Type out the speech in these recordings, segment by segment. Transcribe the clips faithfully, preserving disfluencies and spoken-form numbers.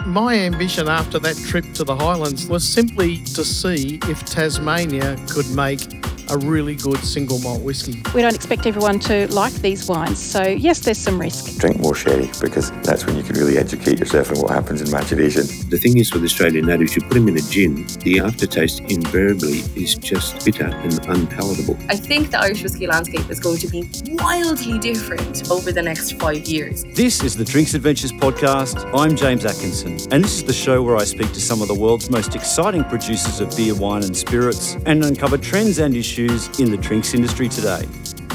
My ambition after that trip to the Highlands was simply to see if Tasmania could make a really good single malt whiskey. We don't expect everyone to like these wines, so yes, there's some risk. Drink more sherry, because that's when you can really educate yourself on what happens in maturation. The thing is with Australian natives, you put them in a gin, the aftertaste invariably is just bitter and unpalatable. I think the Irish whisky landscape is going to be wildly different over the next five years. This is the Drinks Adventures podcast. I'm James Atkinson, and this is the show where I speak to some of the world's most exciting producers of beer, wine and spirits and uncover trends and issues in the drinks industry today.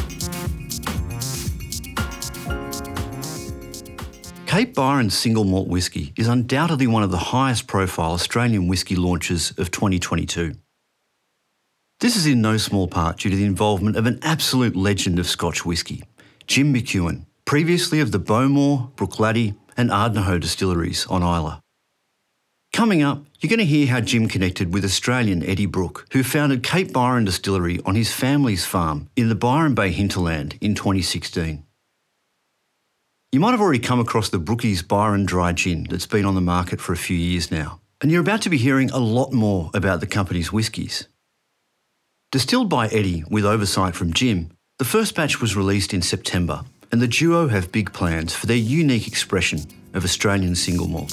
Cape Byron Single Malt Whisky is undoubtedly one of the highest profile Australian whisky launches of twenty twenty-two. This is in no small part due to the involvement of an absolute legend of Scotch whisky, Jim McEwan, previously of the Bowmore, Bruichladdich and Ardnahoe distilleries on Islay. Coming up, you're going to hear how Jim connected with Australian Eddie Brooke, who founded Cape Byron Distillery on his family's farm in the Byron Bay hinterland in twenty sixteen. You might have already come across the Brookies Byron Dry Gin that's been on the market for a few years now, and you're about to be hearing a lot more about the company's whiskies. Distilled by Eddie with oversight from Jim, the first batch was released in September, and the duo have big plans for their unique expression of Australian single malt.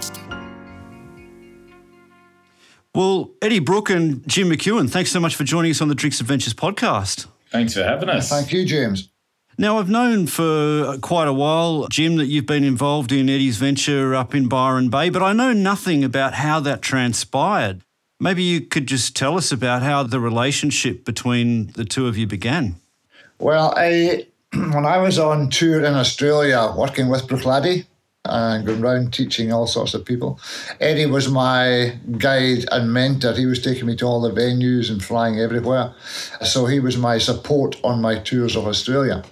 Well, Eddie Brooke and Jim McEwan, thanks so much for joining us on the Drinks Adventures podcast. Thanks for having us. Thank you, James. Now, I've known for quite a while, Jim, that you've been involved in Eddie's venture up in Byron Bay, but I know nothing about how that transpired. Maybe you could just tell us about how the relationship between the two of you began. Well, I, when I was on tour in Australia working with Bruichladdich, and going around teaching all sorts of people. Eddie was my guide and mentor. He was taking me to all the venues and flying everywhere. So he was my support on my tours of Australia.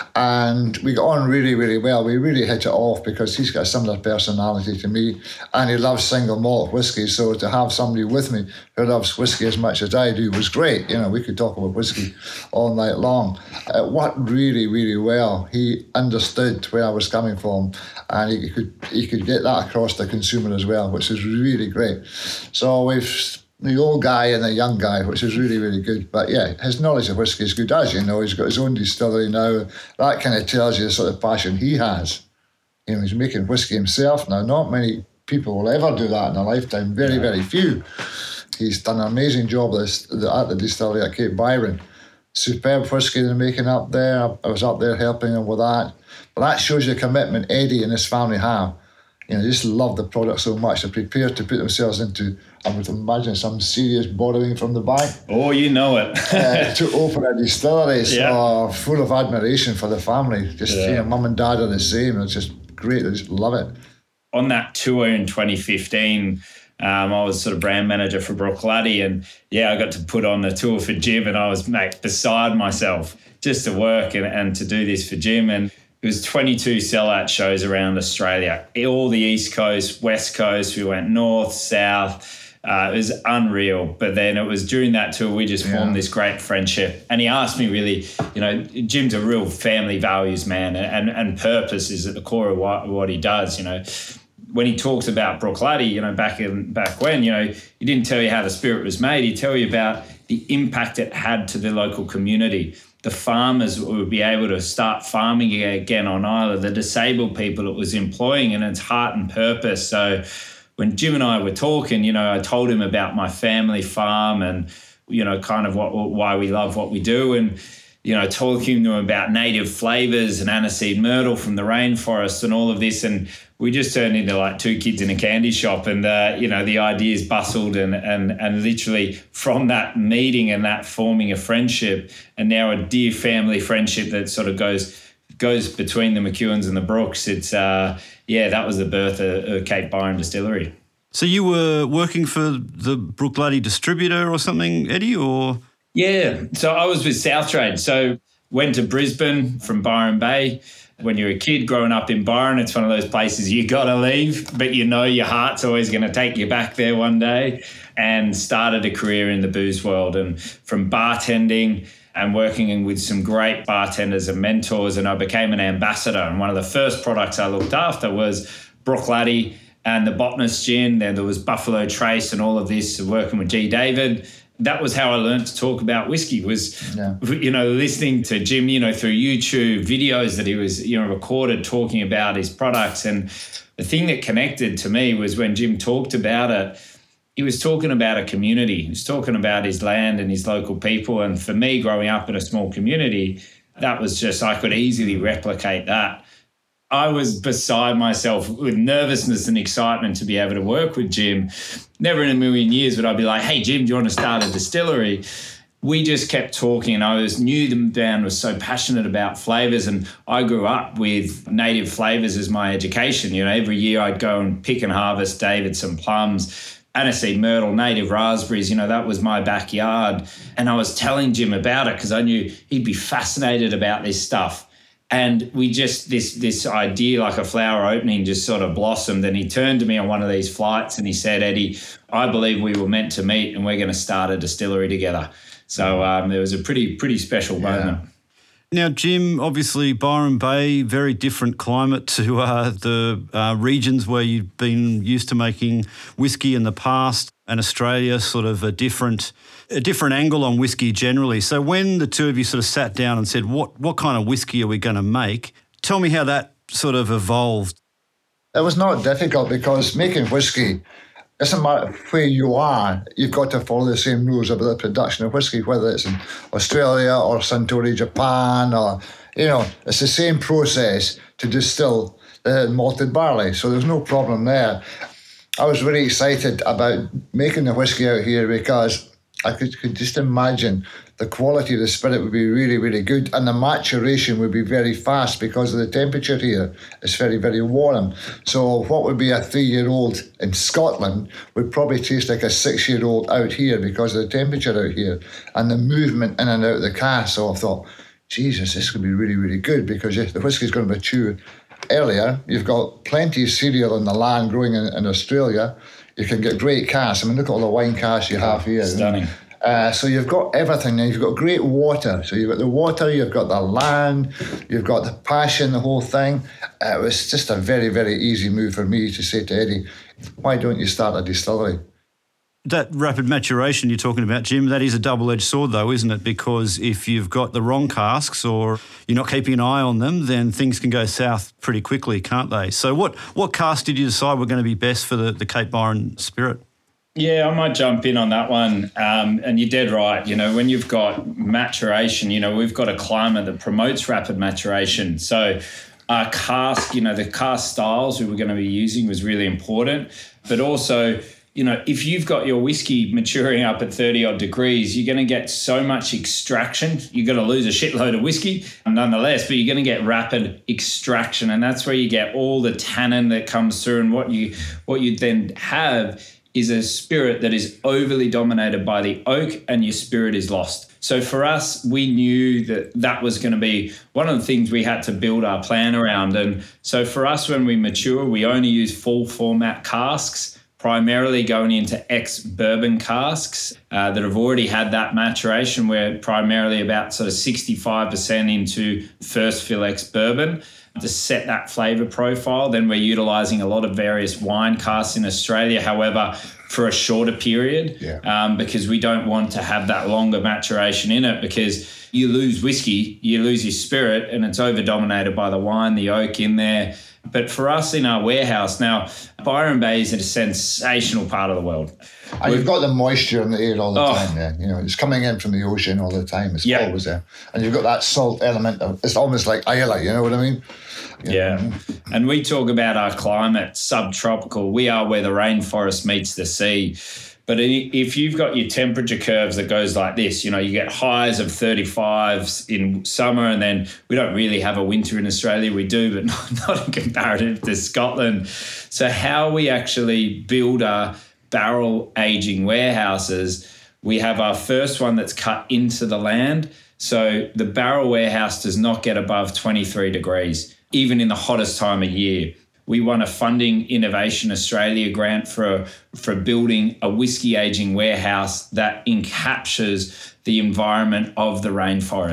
And we got on really, really well. We really hit it off because he's got a similar personality to me and he loves single malt whiskey. So to have somebody with me who loves whiskey as much as I do was great. You know, we could talk about whiskey all night long. It worked really, really well. He understood where I was coming from and he He could he could get that across to the consumer as well, which is really great. So we've the old guy and the young guy, which is really, really good. But yeah, his knowledge of whiskey is good. As you know, he's got his own distillery now. That kind of tells you the sort of passion he has. You know, he's making whiskey himself now. Not many people will ever do that in a lifetime. Very, very few. He's done an amazing job at the distillery at Cape Byron. Superb whiskey they're making up there. I was up there helping him with that. But that shows you the commitment Eddie and his family have. You know, they just love the product so much. They're prepared to put themselves into, I would imagine, some serious borrowing from the bank. Oh, you know it. uh, to open a distillery. So Yeah. full of admiration for the family. Just, Yeah. you know, mum and dad are the same. It's just great. They just love it. On that tour in twenty fifteen, um, I was sort of brand manager for Bruichladdich, and yeah, I got to put on the tour for Jim, and I was, mate, beside myself just to work and, and to do this for Jim. And it was twenty-two sellout shows around Australia, all the East Coast, West Coast. We went north, south. Uh, it was unreal. But then it was during that tour, we just formed Yeah. this great friendship. And he asked me really, you know, Jim's a real family values man, and, and purpose is at the core of what, what he does, you know. When he talks about Bruichladdich, you know, back in back when, you know, he didn't tell you how the spirit was made. He'd tell you about the impact it had to the local community. The farmers would be able to start farming again on Islay, the disabled people it was employing, and its heart and purpose. So when Jim and I were talking, you know, I told him about my family farm and, you know, kind of what why we love what we do. And, you know, talking to him about native flavours and aniseed myrtle from the rainforest and all of this. And we just turned into like two kids in a candy shop, and, uh, you know, the ideas bustled and, and, and literally from that meeting and that forming a friendship, and now a dear family friendship that sort of goes goes between the McEwans and the Brookes. It's, uh, yeah, that was the birth of, of Cape Byron Distillery. So you were working for the Bruichladdich distributor or something, Eddie, or? Yeah, so I was with South Trade. So went to Brisbane from Byron Bay. When you're a kid growing up in Byron, it's one of those places you got to leave, but you know your heart's always going to take you back there one day, and started a career in the booze world, and from bartending and working with some great bartenders and mentors, and I became an ambassador. And one of the first products I looked after was Bruichladdich and the Botanist Gin. Then there was Buffalo Trace and all of this, working with G. David. That was how I learned to talk about whiskey, was, yeah. you know, listening to Jim, you know, through YouTube videos that he was, you know, recorded talking about his products. And the thing that connected to me was when Jim talked about it, he was talking about a community. He was talking about his land and his local people. And for me, growing up in a small community, that was just, I could easily replicate that. I was beside myself with nervousness and excitement to be able to work with Jim. Never in a million years would I be like, hey, Jim, do you want to start a distillery? We just kept talking, and I was knew the man was so passionate about flavours, and I grew up with native flavours as my education. You know, every year I'd go and pick and harvest Davidson plums, aniseed myrtle, native raspberries. You know, that was my backyard. And I was telling Jim about it because I knew he'd be fascinated about this stuff. And we just, this this idea, like a flower opening, just sort of blossomed. And he turned to me on one of these flights and he said, Eddie, I believe we were meant to meet and we're going to start a distillery together. So um, there was a pretty, pretty special moment. Yeah. Now, Jim, obviously Byron Bay, very different climate to uh, the uh, regions where you've been used to making whiskey in the past, and Australia, sort of a different a different angle on whiskey generally. So when the two of you sort of sat down and said, what, what kind of whiskey are we going to make? Tell me how that sort of evolved. It was not difficult because making whiskey, doesn't matter where you are, you've got to follow the same rules about the production of whiskey, whether it's in Australia or Suntory, Japan, or, you know, it's the same process to distill the malted barley. So there's no problem there. I was really excited about making the whiskey out here because I could, could just imagine the quality of the spirit would be really, really good, and the maturation would be very fast because of the temperature here. It's very, very warm. So what would be a three-year-old in Scotland would probably taste like a six-year-old out here because of the temperature out here and the movement in and out of the cask. So I thought, Jesus, this could be really, really good because the whiskey's going to mature earlier. You've got plenty of cereal in the land growing in, in Australia. You can get great casks. I mean, look at all the wine casks you have here. Stunning. Uh, so you've got everything now. You've got great water. So you've got the water, you've got the land, you've got the passion, the whole thing. Uh, it was just a very, very easy move for me to say to Eddie, why don't you start a distillery? That rapid maturation you're talking about, Jim, that is a double-edged sword though, isn't it? Because if you've got the wrong casks or you're not keeping an eye on them, then things can go south pretty quickly, can't they? So what, what cask did you decide were going to be best for the, the Cape Byron spirit? Yeah, I might jump in on that one. Um, and you're dead right. You know, when you've got maturation, you know, we've got a climate that promotes rapid maturation. So our cask, you know, the cask styles we were going to be using was really important. But also, you know, if you've got your whiskey maturing up at thirty odd degrees, you're going to get so much extraction. You're going to lose a shitload of whiskey nonetheless, but you're going to get rapid extraction. And that's where you get all the tannin that comes through. And what you what you then have is a spirit that is overly dominated by the oak, and your spirit is lost. So for us, we knew that that was going to be one of the things we had to build our plan around. And so for us, when we mature, we only use full format casks, primarily going into ex-bourbon casks uh, that have already had that maturation. We're primarily about sort of sixty-five percent into first fill ex-bourbon to set that flavour profile. Then we're utilising a lot of various wine casks in Australia, however, for a shorter period, yeah. um, because we don't want to have that longer maturation in it, because you lose whiskey, you lose your spirit, and it's over-dominated by the wine, the oak in there. But for us in our warehouse now, Byron Bay is a sensational part of the world. And We've, you've got the moisture in the air all the oh, time there. You know, it's coming in from the ocean all the time. It's yeah. always there. And you've got that salt element. Of, it's almost like Islay, you know what I mean? You yeah. know? And we talk about our climate, subtropical. We are where the rainforest meets the sea. But if you've got your temperature curves that goes like this, you know, you get highs of thirty-fives in summer, and then we don't really have a winter in Australia. We do, but not, not in comparative to Scotland. So how we actually build our barrel aging warehouses, we have our first one that's cut into the land. So the barrel warehouse does not get above twenty-three degrees, even in the hottest time of year. We won a Funding Innovation Australia grant for, for building a whiskey aging warehouse that encaptures the environment of the rainforest.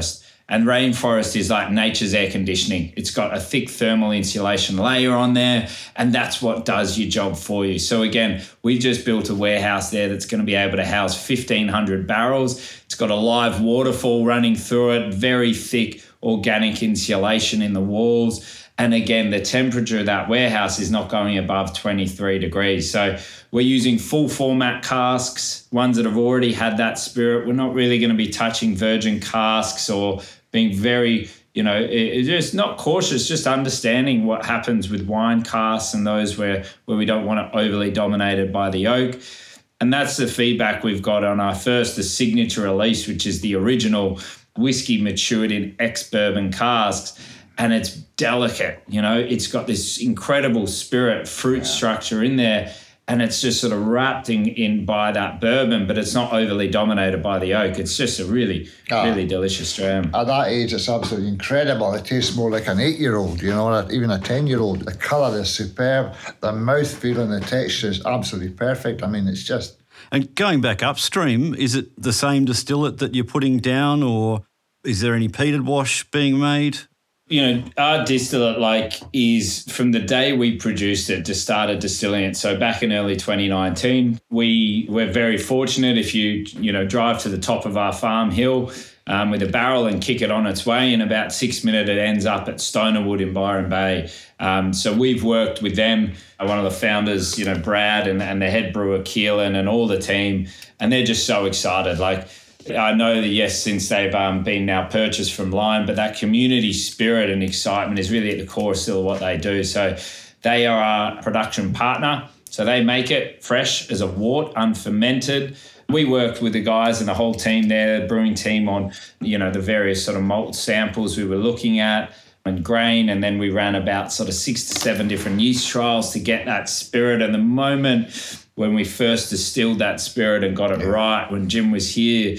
And rainforest is like nature's air conditioning. It's got a thick thermal insulation layer on there, and that's what does your job for you. So again, we just built a warehouse there that's going to be able to house fifteen hundred barrels. It's got a live waterfall running through it, very thick organic insulation in the walls. And again, the temperature of that warehouse is not going above twenty-three degrees. So we're using full format casks, ones that have already had that spirit. We're not really going to be touching virgin casks or being very, you know, it, just not cautious, just understanding what happens with wine casks and those where, where we don't want it overly dominated by the oak. And that's the feedback we've got on our first, the signature release, which is the original whiskey matured in ex-bourbon casks. And it's delicate, you know, it's got this incredible spirit, fruit yeah. structure in there. And it's just sort of wrapped in, in by that bourbon, but it's not overly dominated by the oak. It's just a really, oh, really delicious dram. At that age, it's absolutely incredible. It tastes more like an eight-year-old, you know, even a ten-year-old. The colour is superb. The mouthfeel and the texture is absolutely perfect. I mean, it's just... And going back upstream, is it the same distillate that you're putting down, or is there any peated wash being made? You know, our distillate, like, is from the day we produced it to started distilling it. So back in early twenty nineteen, we were very fortunate. If you, you know, drive to the top of our farm hill um, with a barrel and kick it on its way, in about six minutes, it ends up at Stonerwood in Byron Bay. Um, so we've worked with them, one of the founders, you know, Brad, and, and the head brewer, Keelan, and all the team, and they're just so excited. Like, I know that, yes, since they've um, been now purchased from Lion, but that community spirit and excitement is really at the core still of what they do. So they are our production partner. So they make it fresh as a wort, unfermented. We worked with the guys and the whole team there, the brewing team, on, you know, the various sort of malt samples we were looking at and grain. And then we ran about sort of six to seven different yeast trials to get that spirit. And the moment when we first distilled that spirit and got it right, when Jim was here,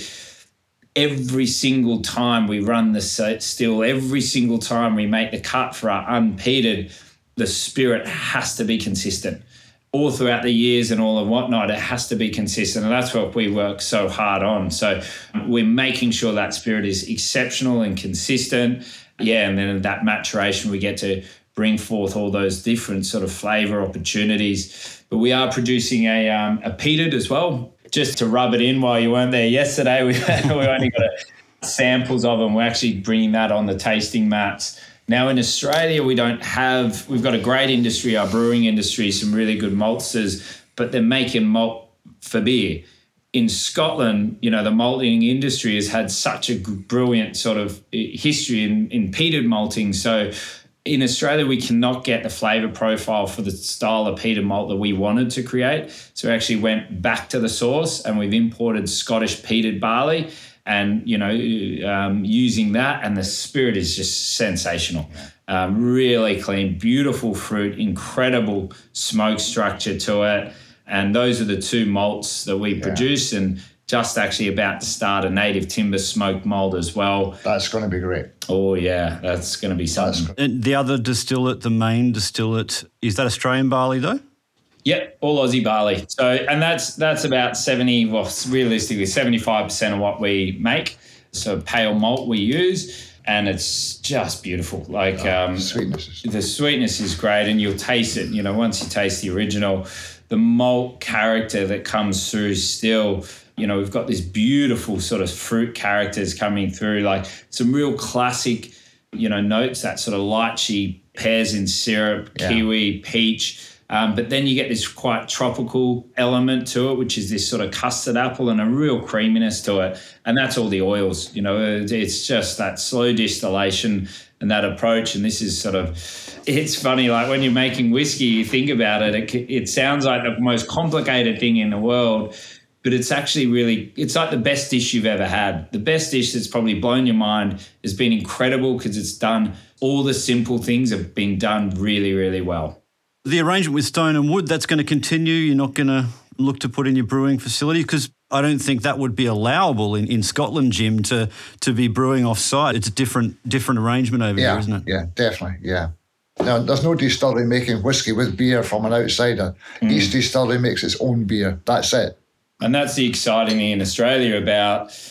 every single time we run the still, every single time we make the cut for our unpeated, the spirit has to be consistent. All throughout the years and all and whatnot, it has to be consistent. And that's what we work so hard on. So we're making sure that spirit is exceptional and consistent. Yeah, and then that maturation, we get to bring forth all those different sort of flavour opportunities. But we are producing a um, a peated as well, just to rub it in while you weren't there yesterday. We, we only got a, samples of them. We're actually bringing that on the tasting mats. Now in Australia, we don't have, we've got a great industry, our brewing industry, some really good maltsters, but they're making malt for beer. In Scotland, you know, the malting industry has had such a brilliant sort of history in, in peated malting. So in Australia, we cannot get the flavour profile for the style of peated malt that we wanted to create. So we actually went back to the source and we've imported Scottish peated barley and, you know, um, using that, and the spirit is just sensational. Um, really clean, beautiful fruit, incredible smoke structure to it. And those are the two malts that we yeah. produce, and just actually about to start a native timber smoked malt as well. That's going to be great. Oh, yeah, that's going to be something. And the other distillate, the main distillate, is that Australian barley though? Yep, all Aussie barley. So, and that's that's about seventy, well, realistically, seventy-five percent of what we make. So pale malt we use, and it's just beautiful. Like oh, um, sweetness. The sweetness is great, and you'll taste it. You know, once you taste the original, the malt character that comes through still, you know, we've got this beautiful sort of fruit characters coming through, like some real classic, you know, notes, that sort of lychee, pears in syrup, yeah. kiwi, peach. Um, but then you get this quite tropical element to it, which is this sort of custard apple and a real creaminess to it. And that's all the oils, you know, it's just that slow distillation and that approach. And this is sort of, it's funny, like when you're making whiskey, you think about it, it, it sounds like the most complicated thing in the world, but it's actually really, it's like the best dish you've ever had. The best dish that's probably blown your mind has been incredible because it's done, all the simple things have been done really, really well. The arrangement with Stone and Wood, that's going to continue? You're not going to look to put in your brewing facility? Because I don't think that would be allowable in, in Scotland, Jim, to to be brewing off-site. It's a different different arrangement over yeah, here, isn't it? Yeah, definitely, yeah. Now, there's no distillery making whiskey with beer from an outsider. Mm. Each distillery makes its own beer. That's it. And that's the exciting thing in Australia about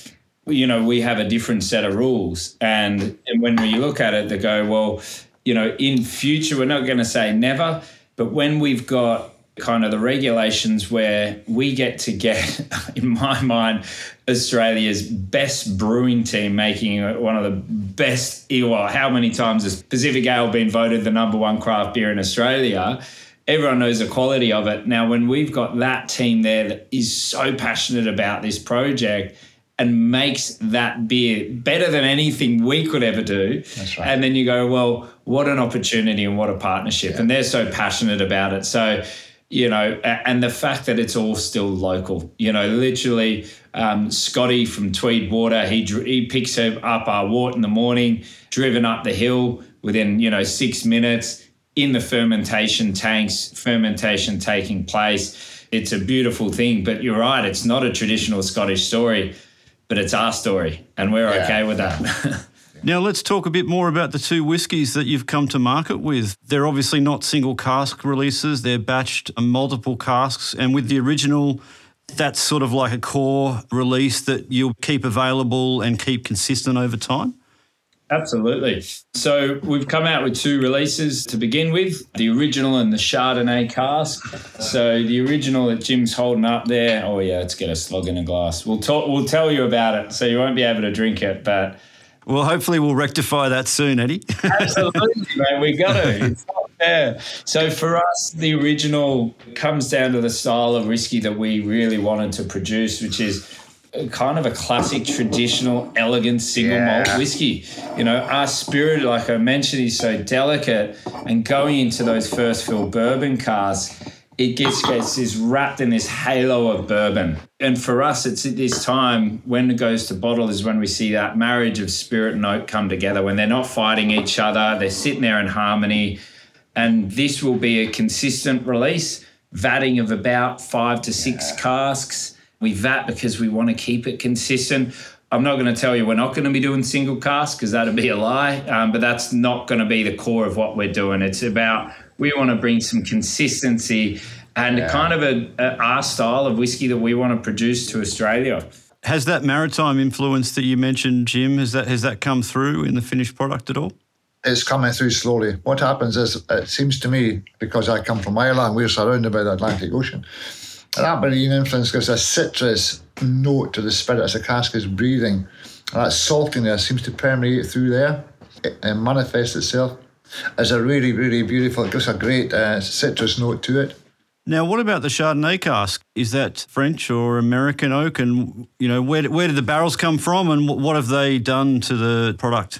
you know, we have a different set of rules. And, and when we look at it, they go, well, you know, in future, we're not going to say never, but when we've got kind of the regulations where we get to get, in my mind, Australia's best brewing team making one of the best, well, how many times has Pacific Ale been voted the number one craft beer in Australia? Everyone knows the quality of it. Now, when we've got that team there that is so passionate about this project and makes that beer better than anything we could ever do. That's right. And then you go, well, what an opportunity and what a partnership. Yeah. And they're so passionate about it. So, you know, and the fact that it's all still local, you know, literally um, Scotty from Tweedwater, he he picks up our wort in the morning, driven up the hill within, you know, six minutes in the fermentation tanks, fermentation taking place. It's a beautiful thing. But you're right, it's not a traditional Scottish story, but it's our story, and we're yeah. okay with that. Now let's talk a bit more about the two whiskies that you've come to market with. They're obviously not single cask releases, they're batched multiple casks, and with the original, that's sort of like a core release that you'll keep available and keep consistent over time? Absolutely. So we've come out with two releases to begin with, the original and the Chardonnay cask. So the original that Jim's holding up there, oh yeah, let's get a slog in a glass. We'll talk, we'll tell you about it, so you won't be able to drink it, but... Well, hopefully we'll rectify that soon, Eddie. Absolutely, mate. We got to. It's not fair. So for us, the original comes down to the style of whiskey that we really wanted to produce, which is kind of a classic, traditional, elegant single yeah. malt whiskey. You know, our spirit, like I mentioned, is so delicate, and going into those first fill bourbon casks, it gets, gets is wrapped in this halo of bourbon. And for us, it's at this time when it goes to bottle is when we see that marriage of spirit and oak come together, when they're not fighting each other, they're sitting there in harmony. And this will be a consistent release, vatting of about five to six yeah. casks. We vat because we want to keep it consistent. I'm not going to tell you we're not going to be doing single casks because that'd be a lie, um, but that's not going to be the core of what we're doing. It's about we want to bring some consistency and yeah. kind of a, a our style of whiskey that we want to produce to Australia. Has that maritime influence that you mentioned, Jim, has that has that come through in the finished product at all? It's coming through slowly. What happens is, it seems to me, because I come from Ireland, we're surrounded by the Atlantic Ocean, that marine influence gives a citrus note to the spirit as the cask is breathing. And that saltiness seems to permeate through there and manifest itself as a really, really beautiful, it gives a great uh, citrus note to it. Now, what about the Chardonnay cask? Is that French or American oak? And, you know, where, where did the barrels come from and what have they done to the product?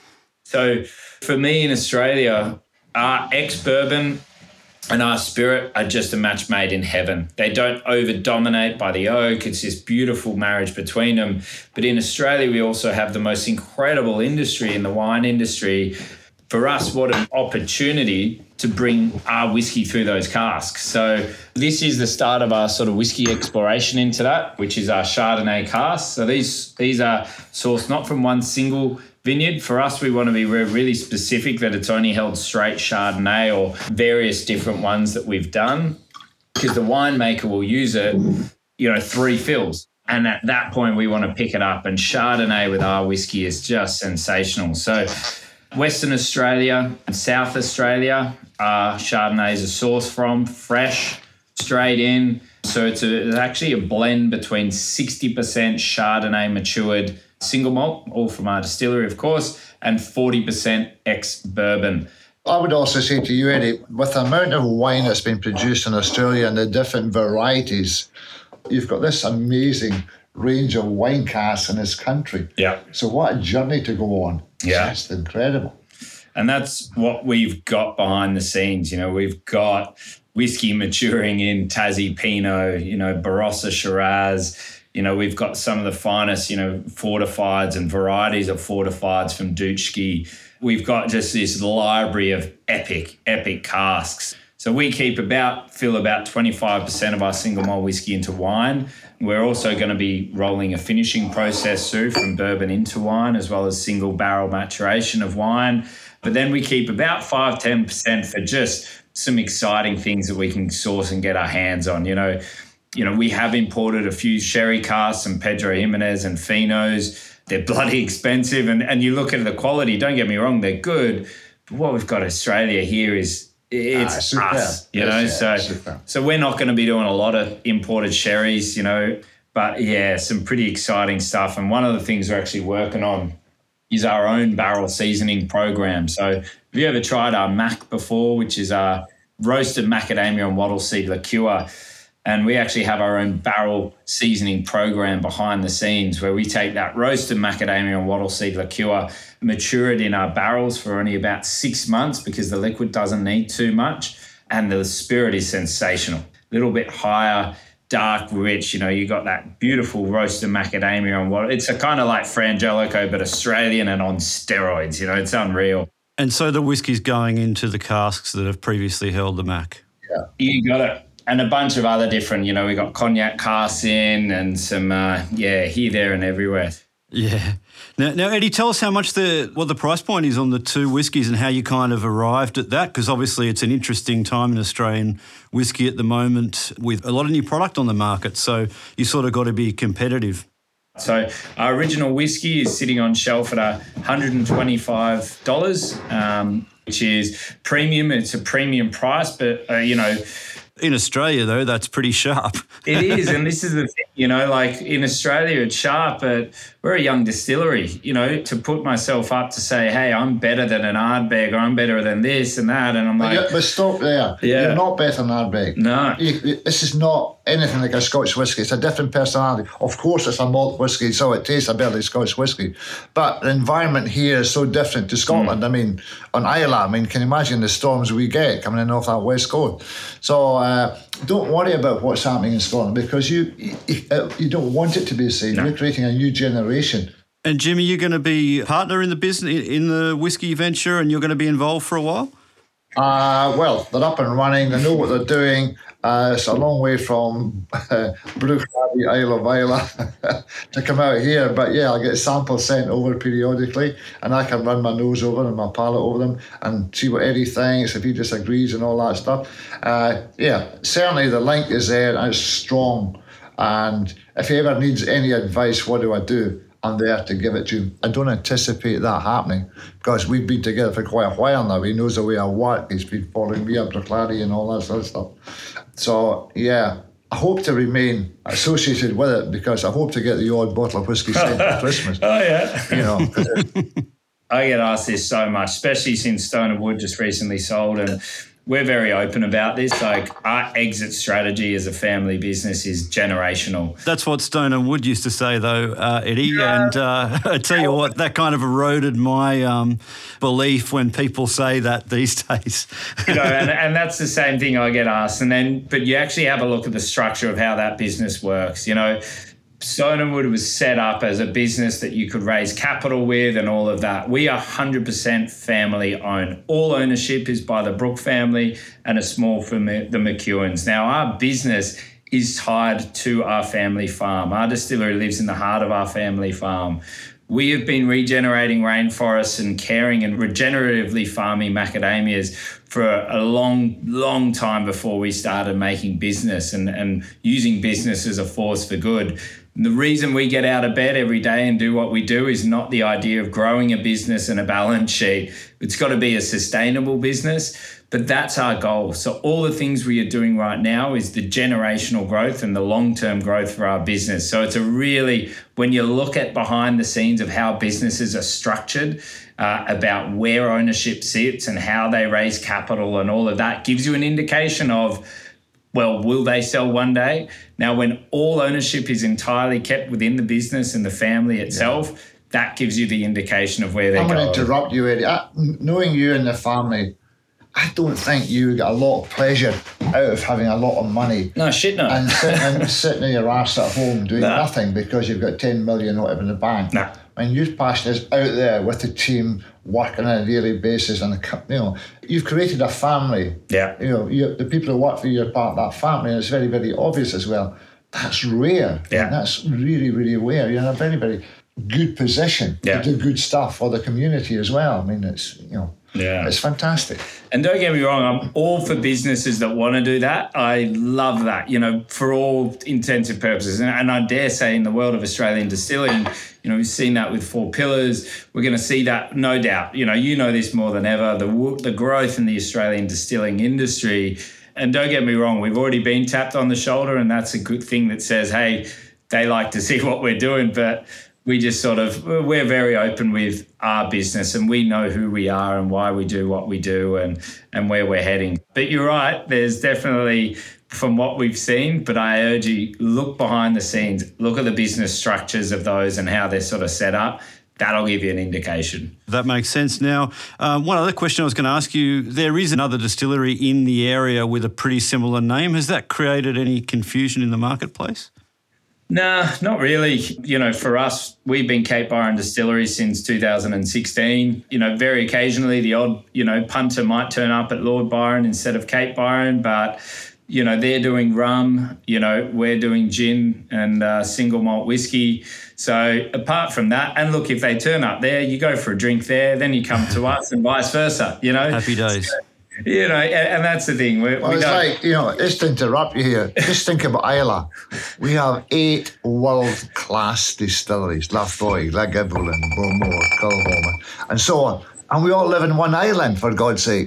So for me in Australia, our ex-bourbon and our spirit are just a match made in heaven. They don't over-dominate by the oak. It's this beautiful marriage between them. But in Australia, we also have the most incredible industry in the wine industry. For us, what an opportunity to bring our whiskey through those casks. So this is the start of our sort of whiskey exploration into that, which is our Chardonnay casks. So these, these are sourced not from one single vineyard. For us, we want to be really specific that it's only held straight Chardonnay or various different ones that we've done, because the winemaker will use it, you know, three fills. And at that point, we want to pick it up. And Chardonnay with our whiskey is just sensational. So Western Australia and South Australia, uh, Chardonnays are sourced from, fresh, straight in. So it's, a, it's actually a blend between sixty percent Chardonnay matured single malt, all from our distillery, of course, and forty percent ex-bourbon. I would also say to you, Eddie, with the amount of wine that's been produced in Australia and the different varieties, you've got this amazing range of wine casks in this country. Yeah. So what a journey to go on. Yeah. It's just incredible. And that's what we've got behind the scenes. You know, we've got whiskey maturing in Tassie Pinot, you know, Barossa Shiraz. You know, we've got some of the finest, you know, fortifieds and varieties of fortifieds from Dutschke. We've got just this library of epic, epic casks. So we keep about, fill about twenty-five percent of our single malt whiskey into wine. We're also going to be rolling a finishing process through from bourbon into wine, as well as single barrel maturation of wine. But then we keep about five to ten percent for just some exciting things that we can source and get our hands on. You know, You know, we have imported a few sherry casks and Pedro Jimenez and Finos. They're bloody expensive. And, and you look at the quality, don't get me wrong, they're good. But what we've got in Australia here is it's ah, us, you know. Yes, yeah, so, super. so we're not going to be doing a lot of imported sherries, you know. But yeah, some pretty exciting stuff. And one of the things we're actually working on is our own barrel seasoning program. So have you ever tried our Mac before, which is our roasted macadamia and wattle seed liqueur? And we actually have our own barrel seasoning program behind the scenes where we take that roasted macadamia and wattle seed liqueur, mature it in our barrels for only about six months because the liquid doesn't need too much. And the spirit is sensational. A little bit higher, dark, rich. You know, you got that beautiful roasted macadamia and wattle. It's a kind of like Frangelico, but Australian and on steroids. You know, it's unreal. And so the whiskey's going into the casks that have previously held the Mac. Yeah. You got it. And a bunch of other different, you know, we got cognac casks in and some, uh, yeah, here, there and everywhere. Yeah. Now, now, Eddie, tell us how much the, what the price point is on the two whiskies and how you kind of arrived at that, because obviously it's an interesting time in Australian whiskey at the moment with a lot of new product on the market. So you sort of got to be competitive. So our original whiskey is sitting on shelf at one hundred twenty-five dollars, um, which is premium. It's a premium price, but, uh, you know, in Australia, though, that's pretty sharp. It is, and this is the thing, you know, like in Australia, it's sharp, but we're a young distillery, you know, to put myself up to say, hey, I'm better than an Ardbeg or I'm better than this and that, and I'm like... But, but stop there. Yeah. You're not better than Ardbeg. No. You, this is not anything like a Scotch whisky. It's a different personality. Of course, it's a malt whisky, so it tastes a bit like Scotch whisky. But the environment here is so different to Scotland. Mm. I mean, on Islay, I mean, can you imagine the storms we get coming in off that west coast? So uh, don't worry about what's happening in Scotland because you you, you don't want it to be the same. No. You're creating a new generation. And Jimmy, you're going to be a partner in the business, in the whiskey venture, and you're going to be involved for a while? Uh, well, they're up and running. They know what they're doing. Uh, it's a long way from uh, Bruichladdich, Isle of Islay to come out here. But yeah, I'll get samples sent over periodically and I can run my nose over and my palate over them and see what Eddie thinks, if he disagrees and all that stuff. Uh, yeah, certainly the link is there and it's strong. And if he ever needs any advice, what do I do? I'm there to give it to him. I don't anticipate that happening because we've been together for quite a while now. He knows the way I work. He's been following me up Bruichladdich and all that sort of stuff. So, yeah, I hope to remain associated with it because I hope to get the odd bottle of whiskey sent for Christmas. Oh, yeah. You know. I get asked this so much, especially since Stone and Wood just recently sold, and we're very open about this. Like, our exit strategy as a family business is generational. That's what Stone and Wood used to say, though, uh, Eddie. Yeah. And uh, I tell you what, that kind of eroded my um, belief when people say that these days. You know, and, and that's the same thing I get asked. And then, but you actually have a look at the structure of how that business works. You know, Stone and Wood was set up as a business that you could raise capital with and all of that. We are one hundred percent family owned. All ownership is by the Brook family and a small from the McEwens. Now, our business is tied to our family farm. Our distillery lives in the heart of our family farm. We have been regenerating rainforests and caring and regeneratively farming macadamias for a long, long time before we started making business and, and using business as a force for good. The reason we get out of bed every day and do what we do is not the idea of growing a business and a balance sheet. It's got to be a sustainable business, but that's our goal. So all the things we are doing right now is the generational growth and the long-term growth for our business. So it's a really, when you look at behind the scenes of how businesses are structured, uh, about where ownership sits and how they raise capital and all of that, gives you an indication of, well, will they sell one day? Now, when all ownership is entirely kept within the business and the family itself, yeah. that gives you the indication of where they're going. I'm going to interrupt you, Eddie. I, knowing you and the family, I don't think you get a lot of pleasure out of having a lot of money. No, shit no. And sitting, and sitting in your ass at home doing no. nothing because you've got ten million or whatever in the bank. No. And your passion is out there with the team, working on a daily basis, and you know you've created a family. Yeah. You know, you, the people who work for you are part of that family, and it's very, very obvious as well. That's rare. Yeah. That's really, really rare. You're in a very, very good position Yeah. to do good stuff for the community as well. I mean, it's, you know, Yeah. it's fantastic. And don't get me wrong, I'm all for businesses that want to do that. I love that, you know, for all intents and purposes. And, and I dare say in the world of Australian distilling, you know, we've seen that with Four Pillars. We're going to see that, no doubt. You know, you know this more than ever, the the growth in the Australian distilling industry. And don't get me wrong, we've already been tapped on the shoulder, and that's a good thing that says, hey, they like to see what we're doing. But we just sort of, we're very open with our business, and we know who we are and why we do what we do and, and where we're heading. But you're right, there's definitely, from what we've seen, but I urge you, look behind the scenes, look at the business structures of those and how they're sort of set up. That'll give you an indication. That makes sense. Now, um, one other question I was going to ask you, there is another distillery in the area with a pretty similar name. Has that created any confusion in the marketplace? Nah, not really. You know, for us, we've been Cape Byron Distillery since two thousand sixteen. You know, very occasionally the odd, you know, punter might turn up at Lord Byron instead of Cape Byron, but, you know, they're doing rum, you know, we're doing gin and uh, single malt whiskey. So apart from that, and look, if they turn up there, you go for a drink there, then you come to us and vice versa, you know. Happy days. So, you know, and, and that's the thing. We're, Well, we it's don't, like, you know, just to interrupt you here, just think about Isla. We have eight world-class distilleries, Laphroaig, Lagavulin, Bowmore, Culham, and so on. And we all live in one island, for God's sake.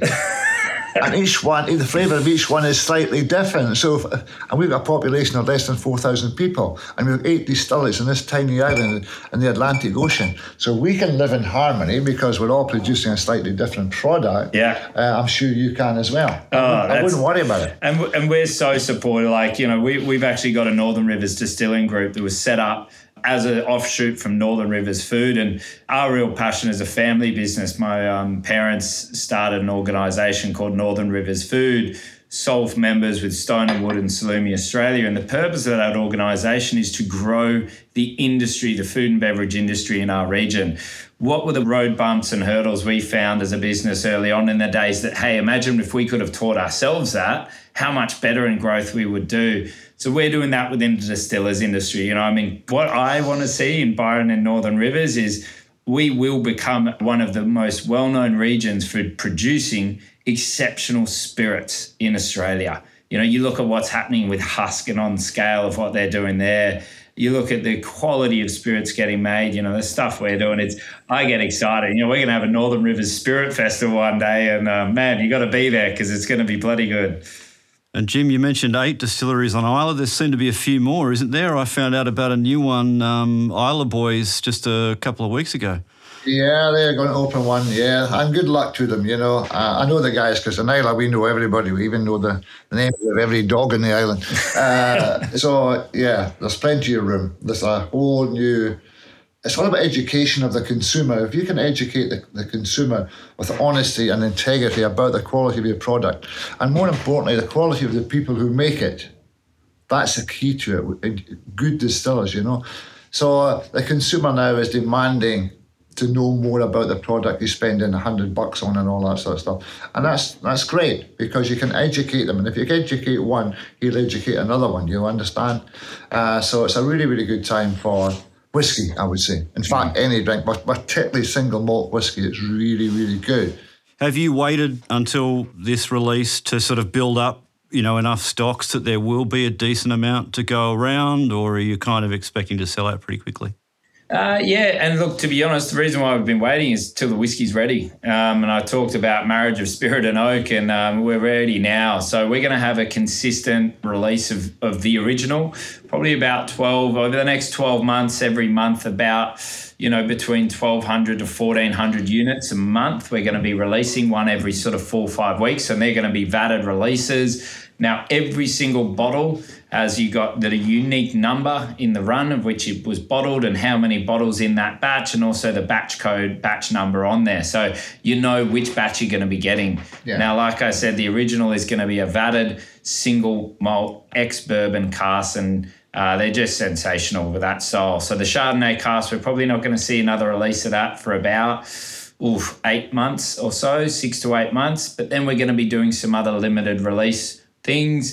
And each one, the flavour of each one is slightly different. So, if, and we've got a population of less than four thousand people, and we have eight distilleries in this tiny island in the Atlantic Ocean. So we can live in harmony because we're all producing a slightly different product. Yeah. Uh, I'm sure you can as well. Oh, I, wouldn't, I that's- wouldn't worry about it. And, and we're so supportive. Like, you know, we, we've actually got a Northern Rivers distilling group that was set up as an offshoot from Northern Rivers Food. And our real passion is a family business. My um, parents started an organisation called Northern Rivers Food, sole members with Stone and Wood and Salumi Australia. And the purpose of that organisation is to grow the industry, the food and beverage industry in our region. What were the road bumps and hurdles we found as a business early on in the days that, hey, imagine if we could have taught ourselves that, how much better in growth we would do. So we're doing that within the distillers industry. You know, I mean, what I want to see in Byron and Northern Rivers is we will become one of the most well-known regions for producing exceptional spirits in Australia. You know, you look at what's happening with Husk and on scale of what they're doing there. You look at the quality of spirits getting made, you know, the stuff we're doing. It's, I get excited. You know, we're going to have a Northern Rivers Spirit Festival one day, and uh, man, you got to be there because it's going to be bloody good. And Jim, you mentioned eight distilleries on Isla. There seem to be a few more, isn't there? I found out about a new one, um, Isla Boys, just a couple of weeks ago. Yeah, they're going to open one, yeah. And good luck to them, you know. Uh, I know the guys because in Isla we know everybody. We even know the, the name of every dog in the island. Uh, so, yeah, there's plenty of room. There's a whole new... It's all about education of the consumer. If you can educate the, the consumer with honesty and integrity about the quality of your product, and more importantly, the quality of the people who make it, that's the key to it. Good distillers, you know. So uh, the consumer now is demanding to know more about the product he's spending a hundred bucks on and all that sort of stuff. And that's that's great because you can educate them. And if you can educate one, he'll educate another one, you understand? Uh, so it's a really, really good time for whiskey, I would say. In fact, any drink, but particularly single malt whiskey, it's really, really good. Have you waited until this release to sort of build up, you know, enough stocks that there will be a decent amount to go around, or are you kind of expecting to sell out pretty quickly? Uh, yeah, and look, to be honest, the reason why we've been waiting is till the whiskey's ready. Um, and I talked about Marriage of Spirit and Oak, and um, we're ready now. So we're going to have a consistent release of, of the original, probably about twelve, over the next twelve months, every month, about, you know, between twelve hundred to fourteen hundred units a month. We're going to be releasing one every sort of four or five weeks, and they're going to be vatted releases. Now, every single bottle has you got that a unique number in the run of which it was bottled and how many bottles in that batch, and also the batch code, batch number on there. So you know which batch you're going to be getting. Yeah. Now, like I said, the original is going to be a vatted single malt ex-bourbon cask, and uh, they're just sensational with that style. So the Chardonnay cask, we're probably not going to see another release of that for about oof, eight months or so, six to eight months. But then we're going to be doing some other limited release things.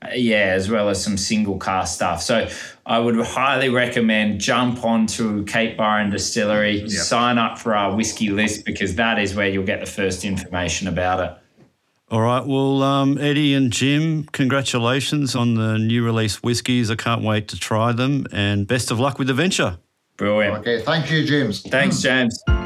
yeah, as well as some single cask stuff. So I would highly recommend jump onto Cape Byron Distillery, yep. sign up for our whiskey list, because that is where you'll get the first information about it. All right. Well, um, Eddie and Jim, congratulations on the new release whiskies. I can't wait to try them, and best of luck with the venture. Brilliant. Okay. Thank you, James. Thanks, James.